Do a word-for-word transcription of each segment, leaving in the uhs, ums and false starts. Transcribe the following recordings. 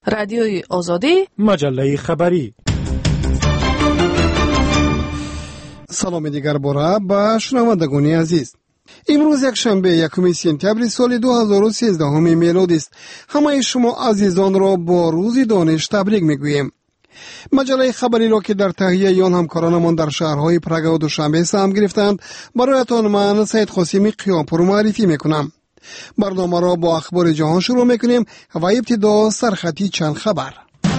رادیوی آزادی، مجله خبری. سلام دیگر باره به شنوندگان عزیز. امروز یک شنبه یکم سپتامبر سال دو هزار و سیزده میلادی است. همه شما عزیزان را با روز دانش تبریک میگوییم. مجله خبری را که در تهیه آن همکارانمان در شهرهای پراگ و دوشنبه سهم گرفتند برایتان من سید قاسمی قیامپور معرفی میکنم. برنامه را با اخبار جهان شروع میکنیم و ابتدا سرخطی چند خبر.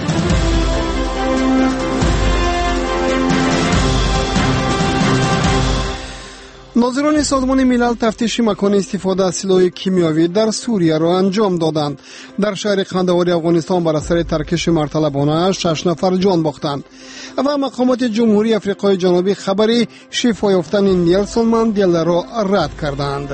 ناظران سازمان ملل تفتیش مکان استفاده از سلاح کیمیاوی در سوریه را انجام دادند. در شهر قندهار افغانستان بر اثر ترکش مرطلبانه شش نفر جان باختند و مقامات جمهوری آفریقای جنوبی خبری شفا یافتن نیلسون ماندلا را رد کردند.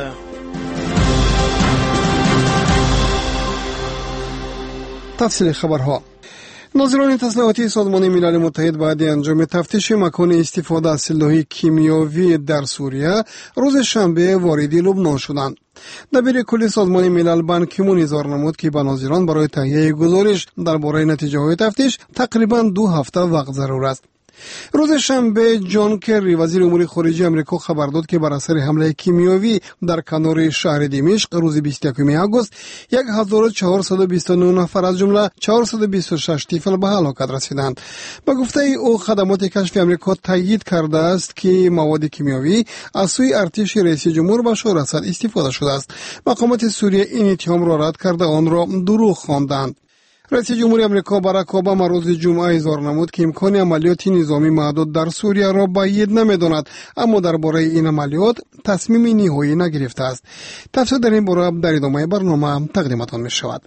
تفصیل خبرها. ناظران تسلیحاتی سازمان ملل متحد بعد انجام تفتیش مکان استفاده از سلاح کیمیاوی در سوریه روز شنبه وارد لبنان شدند. دبیر کل سازمان ملل بان کی مون اظهار نمود که به ناظران برای تهیه گزارش درباره نتیجه های تفتیش تقریبا دو هفته وقت ضرور است. روز شنبه جان کری وزیر امور خارجه آمریکا خبر داد که بر اثر حمله کیمیاوی در کنار شهر دمشق روز بیست و یکم آگوست هزار و چهارصد و بیست و نه نفر از جمله چهارصد و بیست و شش طفل به هلاکت رسیدند. به گفته او خدمات کشف آمریکا تایید کرده است که مواد کیمیاوی از سوی ارتش رئیس جمهور بشار اسد استفاده شده است. مقامات سوریه این اتهام را رد کرده آن را دروغ خواندند. رئیس جمهوری آمریکا باراک اوباما روز جمعه اظهار نمود که امکان عملیات نظامی محدود در سوریه را بعید نمی‌داند، اما درباره این عملیات تصمیم نهایی نگرفته است. تفصیل در این باره در ادامه برنامه تقدیمتان می‌شود.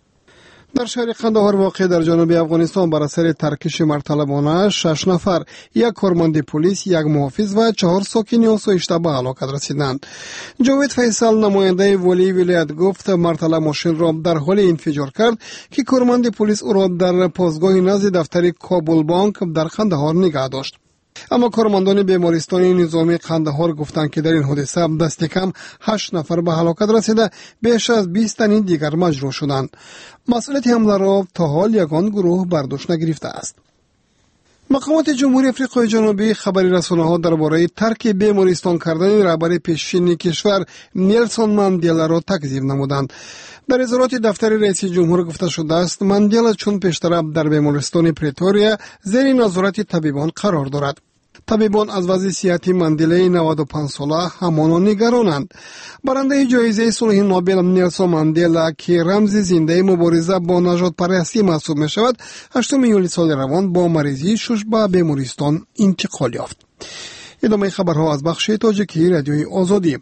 در شهر قندهار واقع در جنوب افغانستان بر اثر ترکش مرطلبانه شش نفر، یک کارمند پلیس، یک محافظ و چهار ساکن آسایشته به هلاکت رسیدند. جاوید فیصل نماینده والی ولایت گفت مرطلب ماشین را در حال انفجار کرد که کارمند پلیس او را در پاسگاه نزد دفتر کابل بانک در قندهار نگه داشت. اما کارمندان بیمارستان نظامی قندهار گفتند که در این حادثه دست کم هشت نفر به هلاکت رسیده، بیش از بیست تن دیگر مجروح شدند. مسئولیت حمله را تا حال یگان گروه برداشت نگرفته است. مقامات جمهوری آفریقای جنوبی خبری رسانه‌ها درباره ترک بیمارستان کردن رهبر پیشین کشور نیلسون ماندلا را تکذیب نمودند. در اظهارات دفتر رئیس جمهور گفته شده است ماندلا چون پیشتر در بیمارستان پریتوریا زیر نظارت طبیبان قرار دارد. طبیبان از وضع صحتی ماندلا نود و پنج ساله همان نگرانند. برنده جایزه صلح نوبل نیلسون ماندلا که رمز زنده مبارزه با نژاد پرستی محسوب می شود، هشتم یولی سال روان با مریضی شش به بیمارستان انتقال یافت. ادامه خبرها از بخش تاجیکی رادیوی آزادی.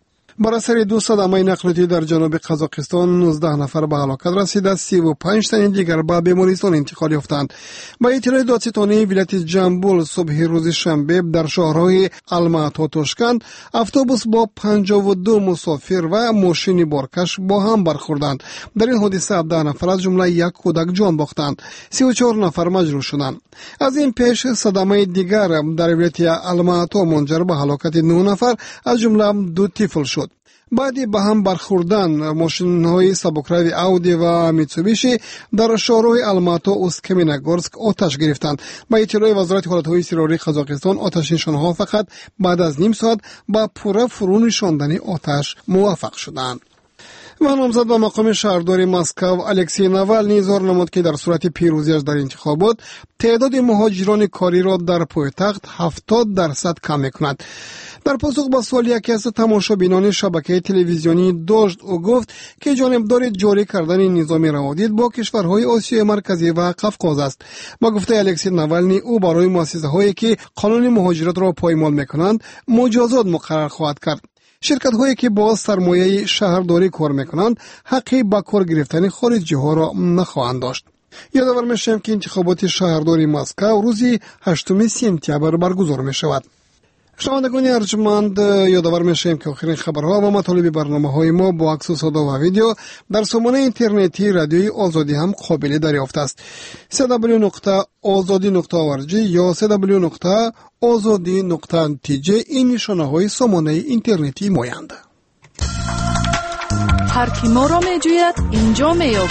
بر اثر دو صدمه نقلیاتی در جنوب قزاقستان نوزده نفر به هلاکت رسیده، سی و پنج تن دیگر به بیمارستان انتقال یافتند. با اطلاع دادستانی ولایت جنبول صبح روز شنبه در شهرهای الماتی و تاشکند اتوبوس با پنجاه و دو مسافر و ماشین بارکش با هم برخوردند. در این حادثه هفده نفر از جمله یک کودک جان باختند، سی و چهار نفر مجروح شدند. از این پیش صدمه دیگر در ولایت الماتی منجر به هلاکت نه نفر از جمله دو طفل شد. بعدی به هم برخوردن ماشین‌های سبکروی اودی و میتسوبیشی در شهرهای الماتی و اسکمینگورسک آتش گرفتند. با اطلاع وزارت حالت‌های اضطراری قزاقستان آتش نشان‌ها فقط بعد از نیم ساعت با پوره فرو نشاندن آتش موفق شدند. و نامزد به مقام شهرداری مسکو الکسی ناوالنی اظهار نمود که در صورت پیروزیش در انتخابات تعداد مهاجران کاری را در پایتخت هفتاد درصد کم می‌کند. در پاسخ به سوال یکی از تماشابینان شبکه تلویزیونی داشت او گفت که جانبداری جاری کردن نظام روادید با کشورهای آسیای مرکزی و قفقاز است. با گفته الکسی ناوالنی او برای مؤسسه‌هایی که قانون مهاجرت را پایمال می‌کنند مجازات مقرر خواهد کرد. شرکت هایی که با سرمایه شهرداری کار میکنند حقی به کار گرفتن خارجی ها را نخواهند داشت. یادآور میشیم که انتخابات شهرداری مسکو روزی هشتم سپتامبر برگزار می شود. شنوندگان ارجمند، یادآور میشیم که آخرین خبرها و مطالب برنامه‌های ما با عکس و صدا و ویدیو در سامانه اینترنتی رادیوی آزادی هم قابل دریافت است. دبلیو دبلیو دبلیو نقطه آزادی نقطه او ار جی یا دبلیو دبلیو دبلیو نقطه آزادی نقطه تی جی این نشانه‌های سامانه اینترنتی مایند. هر کی ما را می‌جوید اینجا می‌یابد.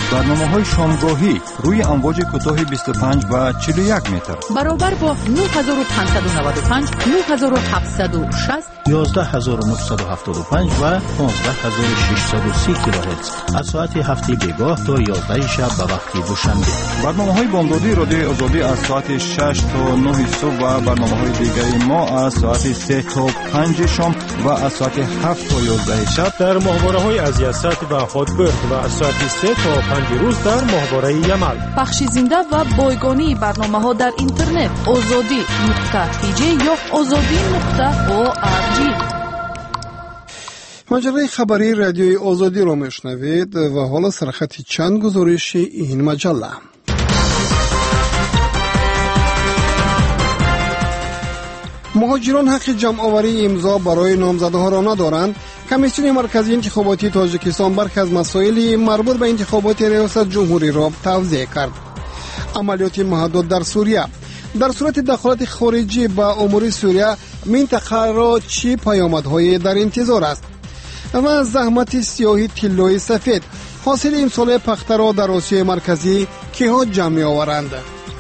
برنامه‌های شامگاهی روی امواج کوتاه بیست و پنج و چهل و یک متر برابر با نه هزار و پانصد و نود و پنج، نه هزار و هفتصد و شصت، یازده هزار و نهصد و هفتاد و پنج و پانزده هزار و ششصد و سی کیلوهرتز از ساعت هفت بیگاه تا یازده شب به وقت دوشنبه. برنامه‌های بامدادی رادیوی آزادی از ساعت شش تا نه صبح و برنامه‌های دیگر ما از ساعت سه تا پنج شام و از ساعت هفت تا یازده شب در ماهواره‌های از یاست و هاتبرد و از ساعت سه تا پنج روز در ماهواره یمل. پخش زنده و بایگانی برنامه‌ها در اینترنت آزادی نقطه تی جی یا آزادی نقطه او آر جی. مجله خبری رادیوی آزادی را میشنوید و حالا سرخط چند گزارش این مجله. مهاجران حق جمع آوری امضا برای نامزدها را ندارند. کمیسیون مرکزی انتخاباتی تاجیکستان برخی از مسائل مربوط به انتخابات ریاست جمهوری را توضیح کرد. عملیات محدود در سوریه: در صورت دخالت خارجی به امور سوریه منطقه را چه پیامدهایی در انتظار است؟ و زحمت سیاهی طلای سفید: حاصل امسال پخته را در آسیای مرکزی کیها جمع آورند؟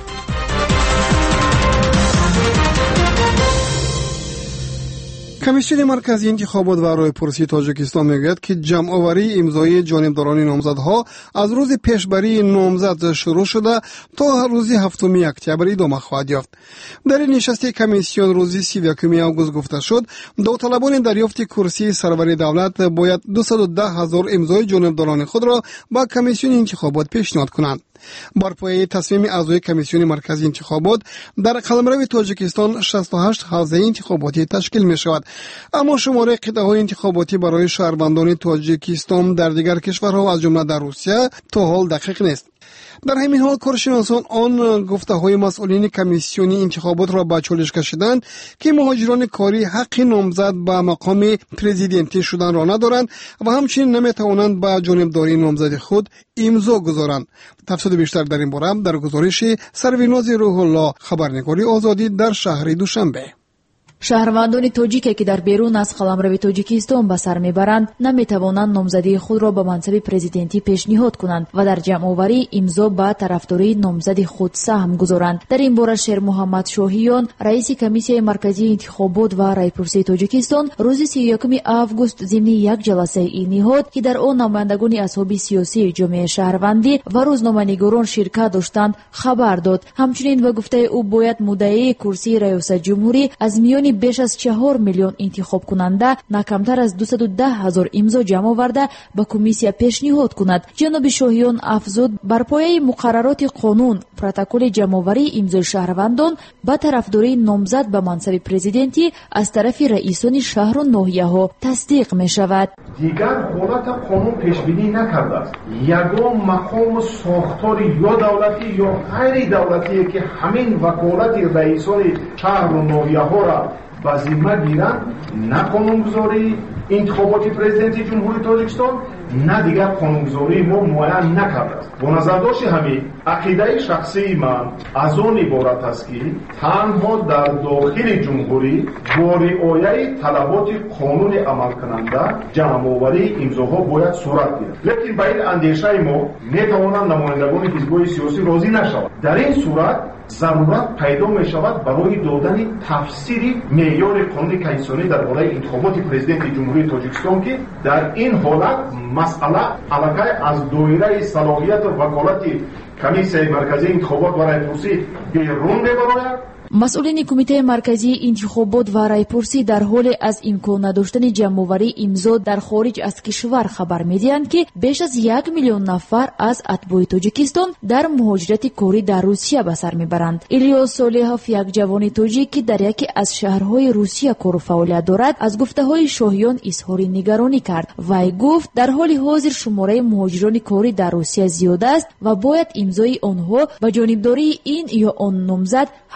کمیسیون مرکزی انتخابات و راهپرسی تاجیکستان میگوید که جمع آوری امضای جانبداران نامزدها از روز پیشبری نامزد شروع شده تا روز هفتم اکتبر ادامه خواهد یافت. در این نشست کمیسیون روز سی و یکم آگوست گفته شد داوطلبان دریافت کرسی سروری دولت باید دویست و ده هزار امضای جانبداران خود را با کمیسیون انتخابات پیشنهاد کنند. بر پایه تصمیم اعضای کمیسیون مرکزی انتخابات در قلمرو تاجیکستان شصت و هشت حوزه انتخاباتی تشکیل می شود، اما شماره قطعه های انتخاباتی برای شهروندان تاجیکستان در دیگر کشورها از جمله در روسیه تا حال دقیق نیست. در همین حال کارشناسان آن گفته های مسئولین کمیسیون انتخابات را به چالش کشیدند که مهاجران کاری حق نامزد به مقام پرزیدنتی شدن را ندارند و همچنین نمیتوانند به جانبداری نامزد خود امضا گذارند. تفصیل بیشتر در این باره در گزارش سرویناز روح الله، خبرنگاری آزادی در شهر دوشنبه. شهروندان تاجیک که در بیرون از قلمرو تاجیکستان به سر میبرند نمیتوانند نامزدی خود را به منصب پرزیدنتی پیشنهاد کنند و در جمع آوری امضا به طرفداری نامزد خود سهم گذارند. در این باره شیر محمد شاهیان، رئیس کمیسیون مرکزی انتخابات و راهپرسی تاجیکستان، روز سی و یکم آگوست ضمن یک جلسه این نهاد که در آن نمایندگان اصحاب سیاسی جامعه شهروندی و روزنامه‌نگاران شرکت داشتند خبر داد. همچنین و گفته او باید مدعی کرسی ریاست جمهوری از میان بیش از چهار میلیون انتخاب کننده نه کمتر از دویست و ده هزار امضا جمع آورده به کمیسیون پیشنهاد کند. جناب شاهیان افزود بر پایه مقررات قانون پروتکل جمع آوری امضای شهروندان به طرفداری نامزد به منصب پرزیدنتی از طرف رئیسان شهر و ناحیه ها تصدیق می شود. دیگر حالت قانون پیش بینی نکرده است. یگان مقام ساختار یا دولتی یا غیر دولتی که همین وکالت رئیسان شهر و ناحیه ها را به ذمه گیرند، نه قانونگذاری انتخابات پرزیدنتی جمهوری تاجیکستان نه دیگر قانونگذاری ما معین نکرده است. با نظر داشت همین عقیده شخصی من از آن عبارت است که تنها در داخل جمهوری با رعایت طلبات قانون عمل کننده جمع آوری امضاها باید صورت گیرد. لیکن به این اندیشه ما میتوانند نمایندگان حزب‌های سیاسی راضی نشوند. در این صورت ضرورت پیدا می شود برای دادن تفسیری معیار قانون کمیسیونی در باره انتخابات پرزیدنت جمهوری تاجیکستان که در این حالت مسئله علاقه از دایره صلاحیت و وکالت کمیسیون مرکزی انتخابات و راهپرسی بیرون می‌براید. مسئولین کمیته مرکزی انتخابات و راهپرسی در حال از امکان نداشتن جمع‌آوری امضا در خارج از کشور خبر می‌دهند که بیش از یک میلیون نفر از اتباع تاجیکستان در مهاجرت کاری در روسیه به سر میبرند. الیاس صالحوف، یک جوان تاجیک که در یکی از شهرهای روسیه کار و فعالیت دارد، از گفته‌های شاهیان اظهار نگرانی کرد. وی گفت در حال حاضر شماره مهاجران کاری در روسیه زیاد است و باید امضای آنها به جانبداری این یا آن نامزد حتما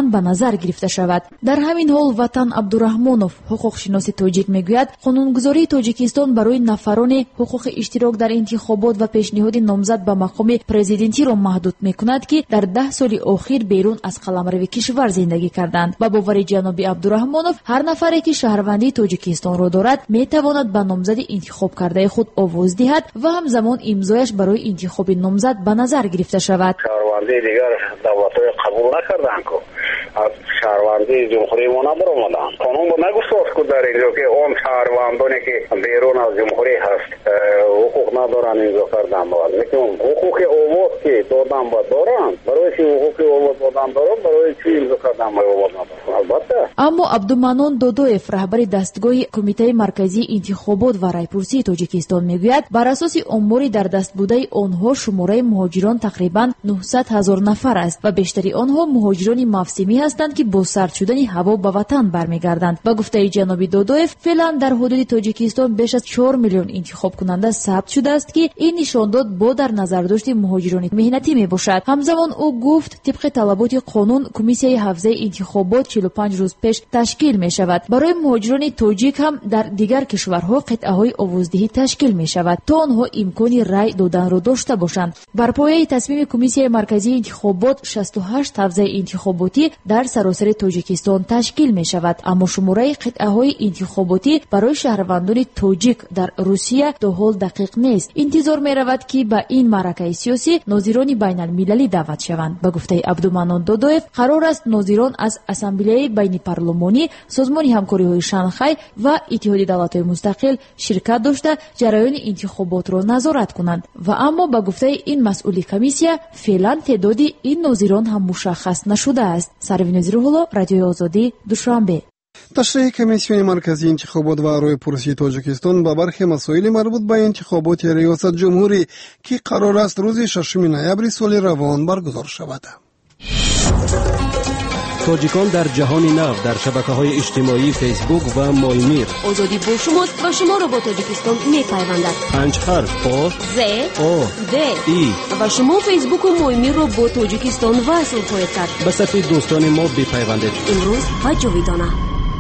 تقریبا به نظر گرفته شود. در همین حال وطن عبدالرحمانов حقوقشناس تاجیک میگوید قانونگذاری تاجیکستان برای نفران حقوق اشتراک در انتخابات و پیشنهاد نامزد به مقام پرزیدنتی را محدود میکند که در ده سال اخیر بیرون از قلمرو کشور زندگی کردند. با باور جناب عبدالرحمانов هر نفری که شهروندی تاجیکستان را دارد میتواند به نامزد انتخاب کرده خود آواز دهد و همزمان امضایش برای انتخاب نامزد به نظر گرفته شود. شهروندی دیگر دولت‌های قبول نکردند که از شهروندی جمهوری ما نبرآمدند. قانون با نگذاشت که در اینجا که اون شهروندانی که بیرون از جمهوری هست حقوق ندارند امضا کردن باید. لیکن حقوق آواز که دادن باید دارند. برای چی حقوق آواز دادن دارند؟ برای چی امضا کردن باید آواز ندارند؟ البته. اما عبدالمنان دودویف رهبر دستگاه کمیته مرکزی انتخابات و رایپرسی تاجیکستان میگوید بر اساس اموری در دست بوده آنها شماره مهاجران تقریبا نهصد هزار نفر است و بیشتری آنها مهاجران موسمی هستند که با سرد شدن هوا به وطن برمیگردند. با گفته جناب دودویف فعلا در حدود تاجیکستان بیش از چهار میلیون انتخاب کننده ثبت شده است که این نشان داد با در نظر داشت مهاجران مهنتی می باشد. همزمان او گفت طبق طلبات قانون کمیسیه حفظ انتخابات چهل و پنج روز پیش تشکیل می شود. برای مهاجران تاجیک هم در دیگر کشورها قطعه های آوازدهی تشکیل می شود تا آنها امکان رای دادن را داشته باشند. بر پایه تصمیم کمیسیه مرکزی انتخابات شصت و هشت حوزه انتخاباتی در سراسر تاجیکستان تشکیل می شود، اما شماره قطعه های انتخاباتی برای شهروندان تاجیک در روسیه تا حال دقیق نیست. انتظار می رود که به این معرکه سیاسی ناظران بین المللی دعوت شوند. به گفته عبدالمنان دودویف قرار است ناظران از اسامبله بین پارلمانی، سازمان همکاری های شانگهای و اتحاد دولت‌های مستقل شرکت داشته جریان انتخابات را نظارت کنند و اما به گفته این مسئول کمیسیه فعلا تعداد این ناظران هم مشخص نشده است. سروین نظیرالله، رادیوی آزادی، دوشنبه. تشریح کمیسیون مرکزی انتخابات و رایپرسی تاجیکستان با برخی مسائل مربوط به انتخابات ریاست جمهوری که قرار است روز ششم نوامبر سال روان برگزار شود. تاجیکان در جهان نو در شبکه‌های اجتماعی فیسبوک و مایمیر. آزادی با شماست و شما را با تاجیکستان می‌پیوندد. پنج حرف آ ز او د ای و شما فیسبوک و مایمیر را با تاجیکستان وصل خواهید کرد. به صفحه دوستان ما بپیوندید. امروز و جاویدانه.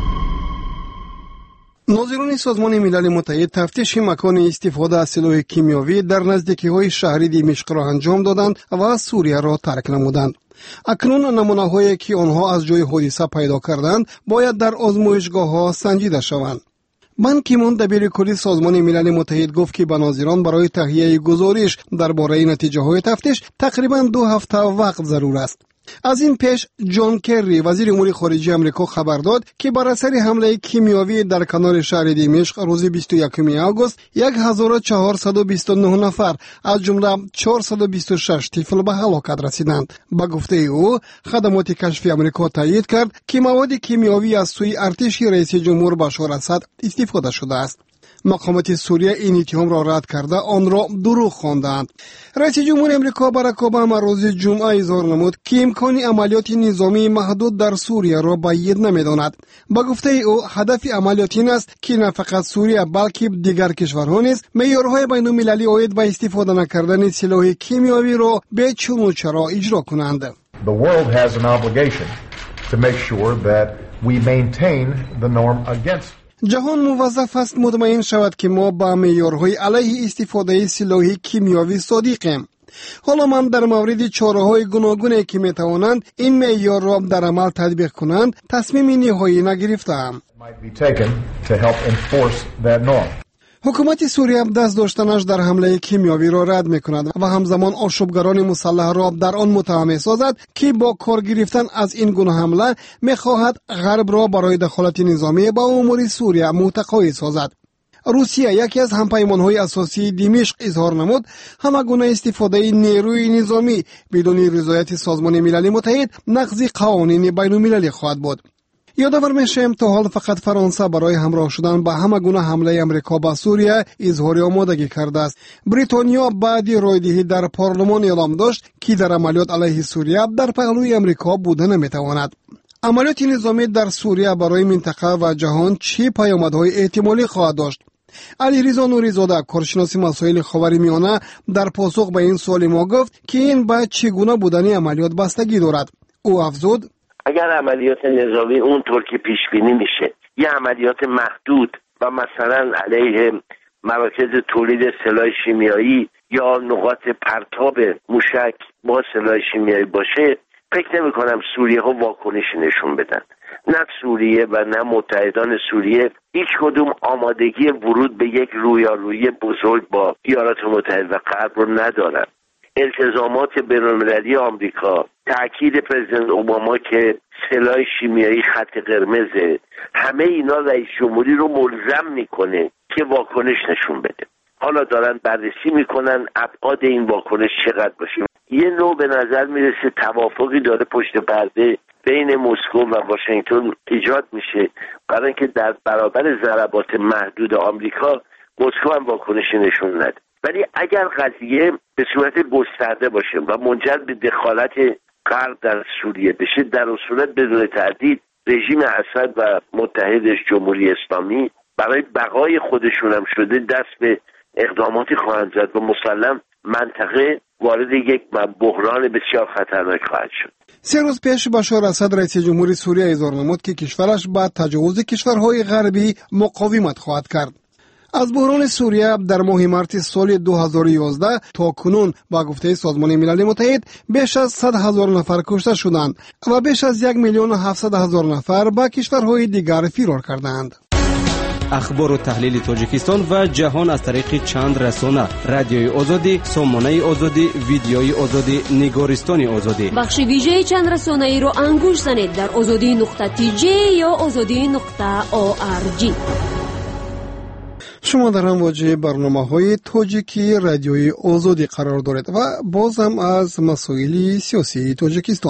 ناظران سازمان ملل متحد تفتیش مکان استفاده از سلاح کیمیاوی در نزدیکی‌های شهر دمشق را انجام دادند و سوریه را ترک نمودند. اکنون نمونه‌هایی که آنها از جای حادثه پیدا کردند باید در آزمایشگاه‌ها سنجیده شوند. بان کی مون دبیر کلی سازمان ملل متحد گفت که به ناظران برای تهیه گزارش درباره نتیجه‌های تفتیش تقریباً دو هفته وقت ضرور است. از این پیش جان کری وزیر امور خارجه آمریکا خبر داد که بر اثر حمله کیمیاوی در کنار شهر دمشق روز بیست و یکم آگوست هزار و چهارصد و بیست و نه نفر از جمله چهارصد و بیست و شش طفل به هلاکت رسیدند. با گفته او خدمات کشفی آمریکا تایید کرد که مواد کیمیاوی از سوی ارتش رئیس جمهور بشار اسد استفاده شده است. مقامات سوریه این اتهام را رد کرده آن را دروغ خواندند. رئیس جمهور امریکا باراک اوباما روز جمعه اظهار نمود که امکان عملیات نظامی محدود در سوریه را بعید نمی‌داند. با گفته او هدف عملیات این است که نه فقط سوریه بلکه دیگر کشورها نیز معیارهای بین‌المللی عاید به استفاده نکردن سلاح کیمیاوی را به چون و چرا اجرا کنند. The world has an obligation to make sure that we maintain the norm against جهان موظف است مطمئن شود که ما با معیارهای علیه استفاده سلاح کیمیاوی صادقیم. حالا من در مورد چاره‌های گوناگونی که می‌توانند این معیار را در عمل تطبیق کنند تصمیم نهایی نگرفتم. حکومت سوریه دست داشتنش در حمله کیمیاوی را رد می‌کند و همزمان آشوبگران مسلح را در آن متهم می‌سازد که با کار گرفتن از این گونه حمله می‌خواهد غرب را برای دخالت نظامی با امور سوریه متقاعد سازد. روسیه یکی از همپیمان‌های اساسی دمشق اظهار نمود همه گونه استفاده نیروی نظامی بدون رضایت سازمان ملل متحد نقض قوانین بین‌المللی خواهد بود. یادآور میشیم تا حال فقط فرانسه برای همراه شدن با همه گونه حمله امریکا به سوریه اظهار آمادگی کرده است. بریتانیا بعد رایدهی در پارلمان اعلام داشت که در عملیات علیه سوریه در پهلوی امریکا بوده نمیتواند. عملیات نظامی در سوریه برای منطقه و جهان چه پیامدهای احتمالی خواهد داشت؟ علیرضا نوری‌زاده کارشناس مسائل خاورمیانه در پاسخ به این سوال ما گفت که این به چگونه بودن عملیات بستگی دارد. او افزود: اگر عملیات نظامی اونطور که پیش بینی میشه یه عملیات محدود و مثلا علیه مراکز تولید سلاح شیمیایی یا نقاط پرتاب موشک با سلاح شیمیایی باشه، فکر نمی کنم سوریه ها واکنشی نشون بدن. نه سوریه و نه متحدان سوریه هیچ کدوم آمادگی ورود به یک رویارویی بزرگ با ایالات متحده و غرب رو ندارن. التزامات بین‌المللی آمریکا، تأکید پرزیدنت اوباما که سلاح شیمیایی خط قرمزه، همه اینا رئیس جمهوری رو ملزم میکنه که واکنش نشون بده. حالا دارن بررسی میکنن ابعاد این واکنش چقدر باشه. یه نوع به نظر میرسه توافقی داره پشت پرده بین مسکو و واشنگتن ایجاد میشه برای اینکه در برابر ضربات محدود آمریکا مسکو هم واکنش نشون نده. ولی اگر قضیه به صورت گسترده باشه و منجر به دخالت غرب در سوریه بشه، در اون صورت بدون تردید رژیم اسد و متحدش جمهوری اسلامی برای بقای خودشون هم شده دست به اقداماتی خواهند زد و مسلم منطقه وارد یک بحران بسیار خطرناک خواهد شد. سه روز پیش بشار اسد رئیس جمهوری سوریه اظهار نمود که کشورش با تجاوز کشورهای غربی مقاومت خواهد کرد. از بحران سوریه در ماه مارس سال دو هزار و یازده تا کنون با گفته سازمان ملل متحد بیش از صد هزار نفر کشته شدند و بیش از یک میلیون و هفتصد هزار نفر به کشورهای دیگر فرار کردند. اخبار و تحلیل تاجیکستان و جهان از طریق چند رسانه: رادیوی آزادی، سامانه آزادی، ویدیوی آزادی، نگارستان آزادی. بخش ویژه چند رسانه ای رو انگوش زنید در آزادی نقطه تی جی یا آزادی نقطه او آر جی. شما در امواج برنامه‌های تاجیکی رادیوی آزادی قرار دارید و باز هم از مسائل سیاسی تاجیکستان.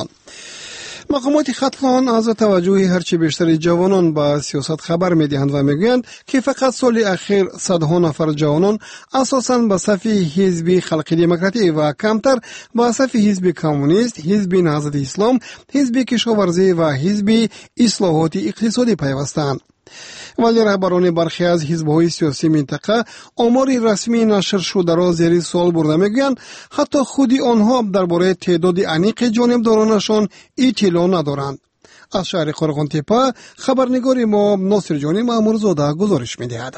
مقامات خطلان از توجه هرچی بیشتر جوانان به سیاست خبر می‌دهند و میگویند که فقط سال اخیر صدها نفر جوانان اساساً به صف حزب خلق دموکراتی و کمتر به صف حزب کمونیست، حزب نهضت اسلام، حزب کشاورزی و حزب اصلاحات اقتصادی پیوستند. ولی رهبران برخی از حزب‌های سیاسی منطقه آماری رسمی نشر شده را زیر سوال برده میگویند حتی خودی آنها درباره تعداد انیق جانبدارانشان اطلاع ندارند. از شهر قرغن‌تپه خبرنگار ما ناصر جانی مامورزاده گزارش می‌دهد.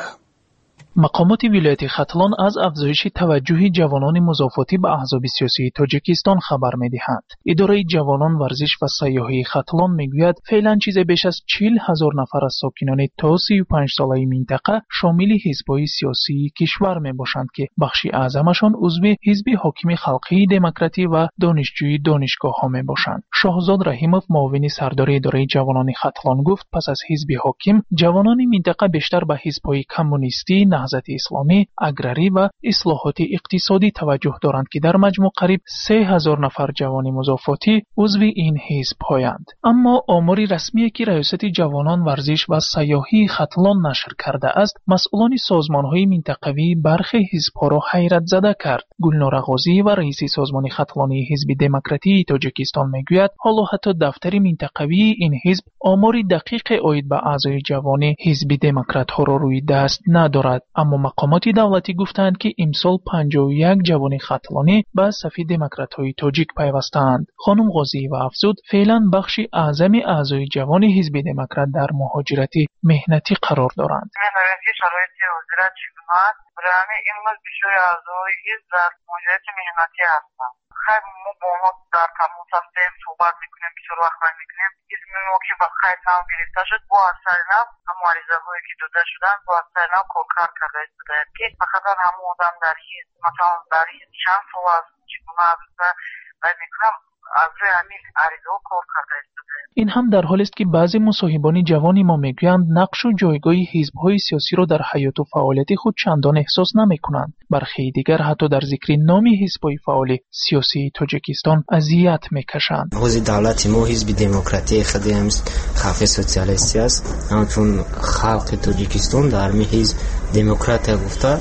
مقامات ولایت ختلان از افزایش توجه جوانان مضافاتی به احزاب سیاسی تاجیکستان خبر می‌دهند. اداره جوانان ورزش و سیاحی ختلان میگوید فعلا چیز بیش از چهل هزار نفر از ساکنان تا سی و پنج ساله منطقه شامل حزب‌های سیاسی کشور میباشند که بخشی اعظمشان عضو حزب حاکم خلقی دموکراتی و دانشجوی دانشگاه‌ها میباشند. شاهزاد رحیموف معاون سردار اداره جوانان ختلان گفت پس از حزب حاکم جوانان منطقه بیشتر به حزب‌های کمونیستی، نهضت اسلامی، اگراری و اصلاحات اقتصادی توجه دارند که در مجموع قریب سه هزار نفر جوان مضافاتی عضو این حزب هستند. اما آماری رسمی که ریاست جوانان ورزش و سیاحی ختلان نشر کرده است مسئولان سازمان‌های منطقوی برخی حزب‌ها را حیرت زده کرد. گلنار غازی و رئیس سازمان ختلانی حزب دموکراتی تاجیکستان میگوید حالا حتی دفتر منطقوی این حزب آماری دقیق عاید به اعضای جوان حزب دموکرات‌ها را روی دست ندارد. اما مقامات دولتی گفتند که امسال پنجاه و یک جوان ختلانی به صف دموکرات‌های تاجیک پیوستند. خانم غازی و افزود فعلا بخشی اعظم اعضای جوان حزب دموکرات در مهاجرت مهنتی قرار دارند. شرایط وزارت شکمت برای امروز بسیاری اعضای حزب در مهاجرت مهنتی هستند. خیلی ما با ما در تماس هستیم، صحبت میکنیم، بسیار وقت باید میکنیم. اسم ما که با خیلی نام گرفته شد با اثر نام هم عریضه هایی که داده شدن با اثر نام کار کرده شده که فقط همون آدم در حزب مثلا در حزب چند سال از شکمت باید میکنم از روی همین عریضه ها کار کرده شده. این هم در حالی است که بعضی مصاحبان جوانی ما میگویند نقش و جایگاه حزب‌های سیاسی را در حیات و فعالیت خود چندان احساس نمی‌کنند. برخی دیگر حتی در ذکر نام حزب‌های فعال سیاسی تاجیکستان اذیت می‌کشند. حزب دولت ما حزب دموکراتی خدیم خلق سوسیالیستی است. همچون خلق تاجیکستان در می حزب دموکرات گفته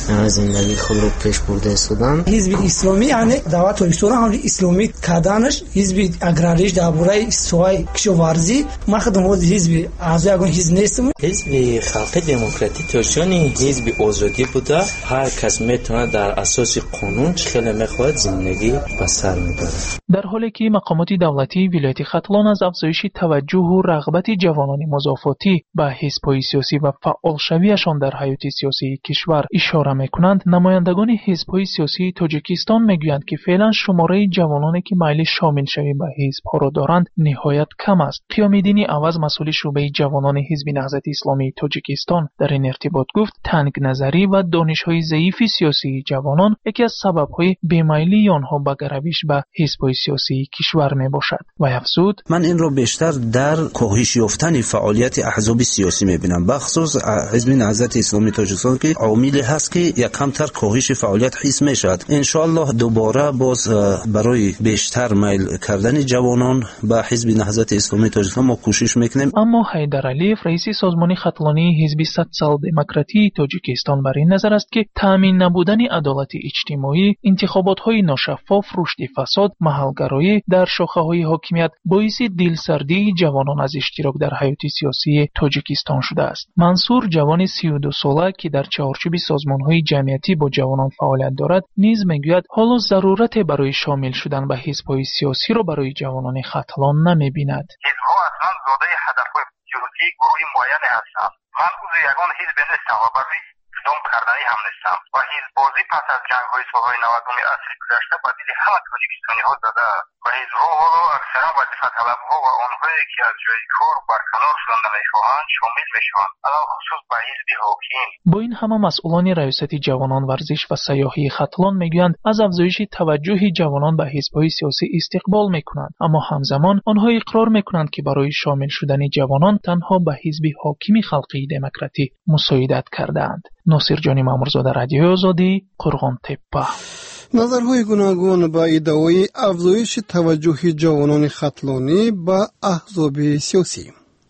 زندگی خود رو پیش برده سودان. حزب اسلامی یعنی دعوت های هم اسلامی کردنش حزب اگراریش درباره سوای کشاورزی ما خدمت حزب اعضای اون حزب نیستم. حزب خلق دموکراتی توشانی حزب آزادی بوده، هر کس میتونه در اساس قانون خیلی میخواد زندگی بسر میبره. در حالی که مقامات دولتی ولایت ختلان از افزایش توجه و رغبت جوانان مضافاتی به حزب‌های سیاسی و فعال شویشان در حیات سیاسی کشور اشاره میکنند، نمایندگان حزب‌های سیاسی تاجیکستان میگویند که فعلا شماره جوانانی که میل شامل شوی به حزب‌ها را دارند نهایت کم است. قیام‌الدین عوض مسئول شعبه جوانان حزب نهضت اسلامی تاجیکستان در این ارتباط گفت تنگ نظری و دانش‌های ضعیف سیاسی جوانان یکی از سبب‌های بیمیلی آنها به گرویش به حزب‌های سیاسی کشور میباشد و افزود من این را بیشتر در کاهش یافتن فعالیت احزاب سیاسی میبینم، بخصوص حزب نهضت اسلامی تاجیکستان که عاملی هست که یک کمتر کاهش فعالیت حس میشد. ان شاء الله دوباره باز برای بیشتر میل کردن جوانان به حزب نهضت اسلامی تاجیکستان ما کوشش میکنیم. اما حیدر علیف رئیس سازمان خطلانی حزب صد سال دموکراتی تاجیکستان بر این نظر است که تامین نبودن عدالت اجتماعی، انتخابات‌های ناشفاف، رشد فساد، محلگرایی در شاخه‌های حاکمیت باعث دلسردی جوانان از اشتراک در حیات سیاسی تاجیکستان شده است. منصور جوان سی و دو ساله که در چهارچوب سازمان‌های جمعیتی با جوانان فعالیت دارد نیز میگوید حالا ضرورت برای شامل شدن به حزب‌های سیاسی را برای جوانان ختلان نمی‌بیند. حزب‌ها اصلا زاده هدف‌های سیاسی گروهی معینی هستند. من عضو یگان حزب نیستم و برای اقدام کردنی هم نیستم و حزب‌بازی پس از جنگ‌های سال‌های نودم عصر گذشته به دل همه تاجیکستانی‌ها زده و حزب‌ها اکثرا وظیفه طلب‌ها و آنهایی که از جای کار برکنار شدن نمی‌خواهند شامل می‌شوند، علاوه خصوص به حزب حاکم. با این همه مسئولان ریاست جوانان ورزش و سیاحی ختلان میگویند از افزایش توجه جوانان به حزب‌های سیاسی استقبال می‌کنند، اما همزمان آنها اقرار می‌کنند که برای شامل شدن جوانان تنها به حزب حاکم خلقی دموکراتی مساعدت کردند. ناصر جانی مامورزاده، رادیوی آزادی، قرغان تپه. نظرهای گوناگون به ادعای افزایش توجه جوانان ختلانی به احزاب سیاسی.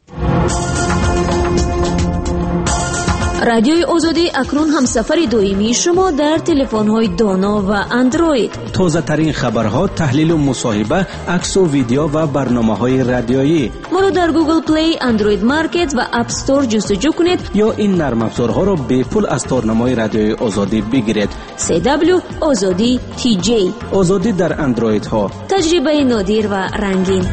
رادیوی آزادی اکنون هم سفر دائمی شما در تلفن‌های دانا و اندروید. تازه ترین خبرها، تحلیل و مصاحبه، عکس و ویدیو و برنامه‌های رادیویی. ما را در گوگل پلی، اندروید مارکت و اپ استور جستجو کنید یا این نرم افزارها را به پول از تارنمای رادیوی آزادی بگیرید. سی دبلیو آزادی تی جی. آزادی در اندروید ها. تجربه نادر و رنگین.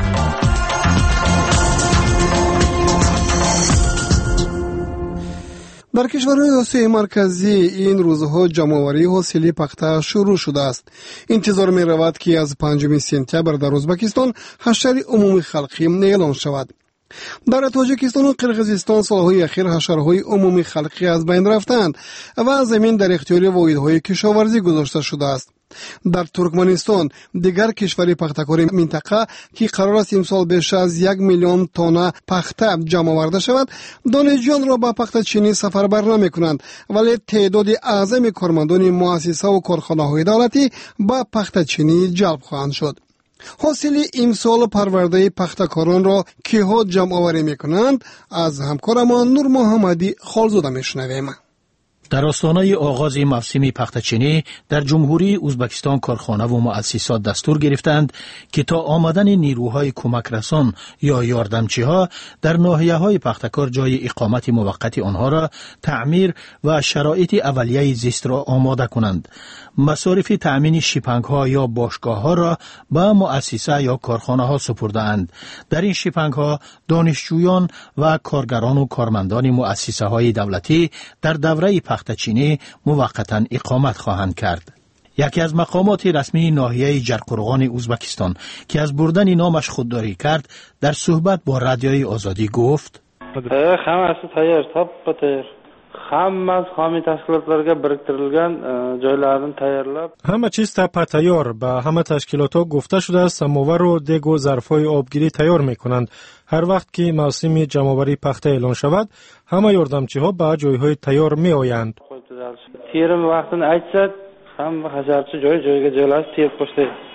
در کشورهای آسیای مرکزی این روزها جمع‌آوری حاصل پخته شروع شده است. انتظار می رود که از پنجم سپتامبر در ازبکستان حشر عمومی خلقی اعلان شود. در تاجیکستان و قرقیزستان سالهای اخیر حشرهای عمومی خلقی از بین رفتند و زمین در اختیار واحدهای کشاورزی گذاشته شده است. در ترکمنستان دیگر کشور پخته‌کار منطقه که قرار است امسال بیش از یک میلیون تن پخته جمع آورده شود، دانشجویان را به پخته چینی سفربر نمی کنند، ولی تعداد اعظم کارمندان مؤسسه و کارخانه‌های دولتی به پخته چینی جلب خواهند شد. حاصل امسال پرورده پخته‌کاران را کیها جمع آوری می کنند؟ از همکارمان نور محمدی خالزاده میشنویم. در آستانه آغاز موسم پخته‌چینی در جمهوری ازبکستان کارخانه و مؤسسات دستور گرفتند که تا آمدن نیروهای کمک رسان یا یاردمچی‌ها در ناحیه‌های پخته‌کار جای اقامت موقت آنها را تعمیر و شرایط اولیه زیست را آماده کنند. مصارف تأمین شیپنگ‌ها یا باشگاه‌ها را به مؤسسه یا کارخانه‌ها سپرده‌اند. در این شیپنگ‌ها دانشجویان و کارگران و کارمندان مؤسسه‌های دولتی در دوره پخته‌چینی موقتاً اقامت خواهند کرد. یکی از مقامات رسمی ناحیه جرقرغان ازبکستان که از بردن نامش خودداری کرد در صحبت با رادیوی آزادی گفت: hammasi tayyor, toppa tayyor. Hammasi homiy tashkilotlarga biriktirilgan joylarni tayyorlab. همه چیز تپه تیار به همه تشکیلات‌ها گفته شده است سماور و دیگ و ظرف‌های آبگیری تیار می‌کنند. هر وقت که موسم جمع‌آوری پخته اعلان شود، همه یاردمچی‌ها به جای‌های تیار می‌آیند. Terim vaqtini aytsa, hamma hasharchi joy-joyiga joylashib terib qo'ydi.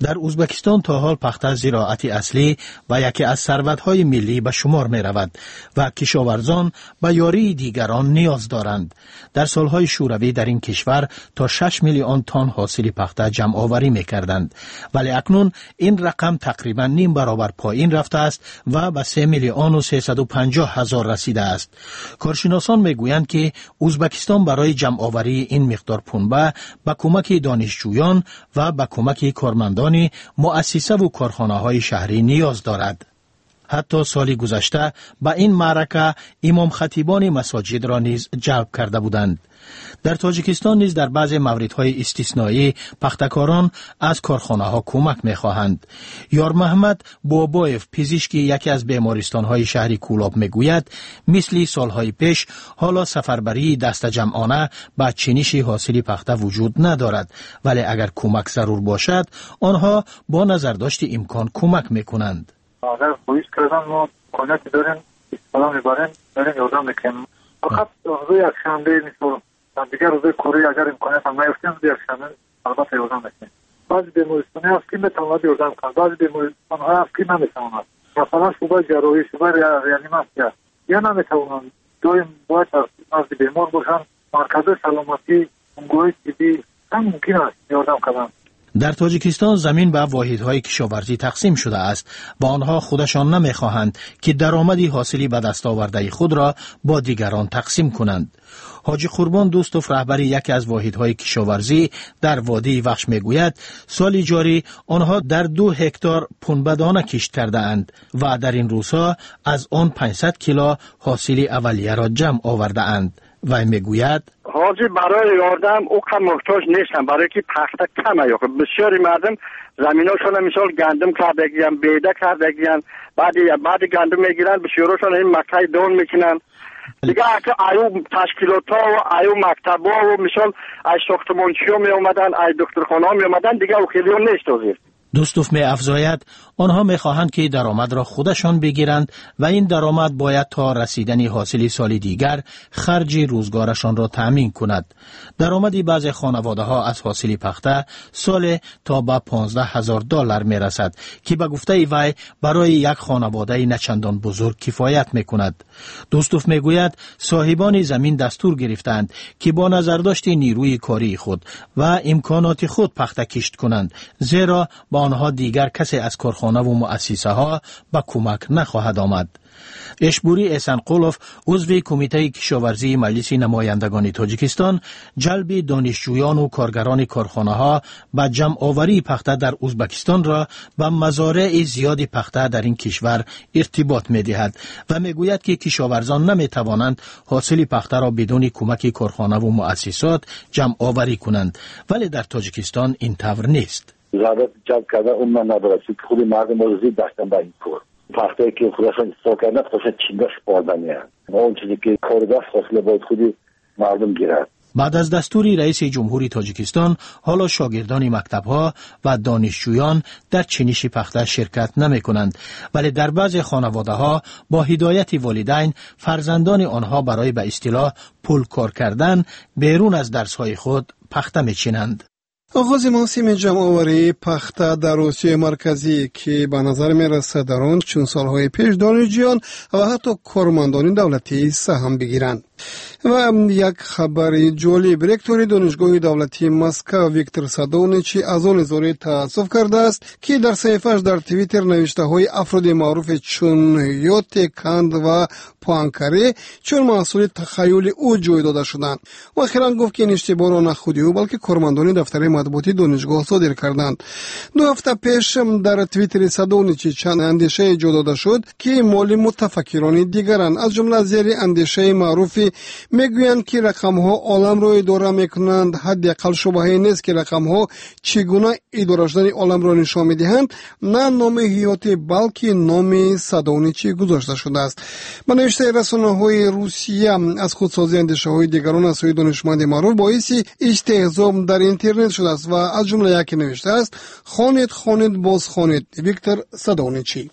در ازبکستان تا حال پخته زراعتی اصلی و یکی از ثروت‌های ملی به شمار می رود و کشاورزان به یاری دیگران نیاز دارند. در سالهای شوروی در این کشور تا شش میلیون تن حاصل پخته جمع آوری می کردند، ولی اکنون این رقم تقریبا نیم برابر پایین رفته است و به سه میلیون و سیصد و پنجاه هزار رسیده است. کارشناسان می گویند که ازبکستان برای جمع آوری این مقدار پنبه به کمک دانشجویان و به کمک کارمندان مؤسسه و کارخانه های شهری نیاز دارد. حتی سال گذشته با این معرکه امام خطیبان مساجد را نیز جلب کرده بودند. در تاجیکستان نیز در بعض موردهای استثنایی پختکاران از کارخانه ها کمک می خواهند. یار محمد بابایف پزشکی یکی از بیمارستان شهری کولاب می گوید مثل سالهای پیش حالا سفربری دست جمعانه با چینش حاصل پخته وجود ندارد، ولی اگر کمک ضرور باشد آنها با نظرداشت امکان کمک می کنند. اگر پولیس کردن ما کنیتی داریم استفاده میبریم داریم یادم میکنیم. فقط روز یک شنبه مثل دیگر روز کوری اگر امکانیت هم نیفتیم روز یک شنبه البته یادم میکنیم. بعضی بیمارستانی هست که میتواند یادم کنند، بعضی بیمارستان ها هست که نمیتواند. مثلا شعبه جراحی، شعبه ریانیماسیا یا نمیتوانند. دائم باید از بیمار باشند. مرکز سلامتی امگوی طبی هم ممکن است یادم کنند. در تاجیکستان زمین به واحدهای کشاورزی تقسیم شده است و آنها خودشان نمیخواهند که درآمدی حاصلی به دست آورده خود را با دیگران تقسیم کنند. حاجی قربان دوستوف رهبری یکی از واحدهای کشاورزی در وادی وخش میگوید سال جاری آنها در دو هکتار پنبه دانه کشت کرده اند و در این روزها از آن پانصد کیلو حاصل اولیه را جمع آورده اند. و میگوید حاجی برای یاردم او کم محتاج نیستن، برای که پخته کمه یا بسیاری مردم زمیناشون مثال گندم کردگیان، بیده کردگیان، بعد بعد گندم میگیرن بسیارشون این مکتای دون میکنن دیگه. اگه ایو تشکیلات ها و ایو مکتب ها و مثال ای ساختمانچی ها می اومدن، ای دکترخانه ها می اومدن دیگه او خیلی نیست توزیر. دوستوف می افزاید آنها می خواهند که درآمد را خودشان بگیرند و این درآمد باید تا رسیدن حاصل سال دیگر خرج روزگارشان را تأمین کند. درآمدی بعضی خانواده ها از حاصل پخته سال تا به پانزده هزار دلار می رسد که به گفته وی برای یک خانواده نچندان بزرگ کفایت می کند. دوستوف می گوید صاحبان زمین دستور گرفتند که با نظرداشت نیروی کاری خود و امکانات خود پخته کشت کنند، زیرا با آنها دیگر کسی از کارخانه و مؤسسه ها به کمک نخواهد آمد. اشبوری احسان قولوف عضو کمیته کشاورزی مجلس نمایندگان تاجیکستان جلب دانشجویان و کارگران کارخانه ها به جمع آوری پخته در ازبکستان را به مزارع زیاد پخته در این کشور ارتباط می دهد و می گوید که کشاورزان نمی توانند حاصل پخته را بدون کمک کارخانه و مؤسسات جمع آوری کنند، ولی در تاجیکستان این طور نیست. زیادت جلب کرده اون من ندارد که خود مردم رو زید داشتن به این کار پخته که خودشان استفاده کردن خودشان چینده سپاردن یعنی اون چیزی که کار دست خاصله باید خودی مردم گیرد. بعد از دستوری رئیس جمهوری تاجیکستان حالا شاگردان مکتب‌ها و دانشجویان در چینش پخته شرکت نمی کنند، ولی در بعضی خانواده‌ها با هدایت والدین فرزندان آنها برای به اصطلاح پول کار کردن بیرون از درس‌های خود پخته می‌چینند. آغاز موسم جمع آوری پخته در روسیه مرکزی که به نظر می رسد در آن چند سالهای پیش دانشجویان و حتی کارمندان دولتی سهم بگیرند. و یک خبر جالب، رکتور دانشگاه دولتی مسکو ویکتور سادونیچی از آن اظهار تأسف کرده است که در صحیفه‌اش در توییتر نوشته های افراد معروف چون یوت کند و پوانکاره چون محصول تخیل او جای داده شدند و اخیراً گفت که این اشتباه را نه خود او بلکه کارمندان دفتر مطبوعاتی دانشگاه صادر کردند. دو هفته پیش در توییتر سادونیچی چند اندیشه ایجاد داده شد که مال متفکران دیگران از جمله زیر اندیشه معروف میگویند که رقم ها عالم را اداره میکنند، حداقل شبهه نیست که رقم ها چگونه اداره شدن عالم را نشان میدهند. نه نام حیات بلکه نام سادونیچی گذاشته شده است. به نوشته رسانه های روسیه از خودسازی اندیشه های دیگران از سوی دانشمند معروف باعث استهزا در اینترنت شده است و از جمله یکی نوشته است خوانید خوانید باز خوانید ویکتور سادونیچی.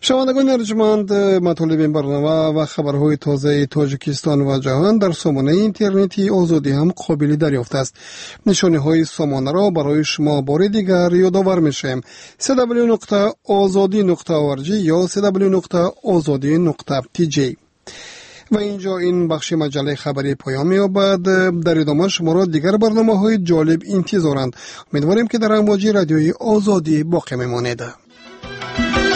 شنوندگان ارجمند، مطالب این برنامه و خبرهای تازه تاجیکستان و جهان در سامانه اینترنتی آزادی هم قابل دریافت است. نشانه های سامانه را برای شما بار دیگر یادآور می‌شیم. دبلیو دبلیو دبلیو نقطه آزادی نقطه او آر جی یا دبلیو دبلیو دبلیو نقطه آزادی نقطه تی جی. و اینجا این بخش مجله خبری پایان می‌یابد. در ادامه شما را دیگر برنامه‌های جالب انتظارند. امیدواریم که در امواج رادیوی آزادی باقی بمانید.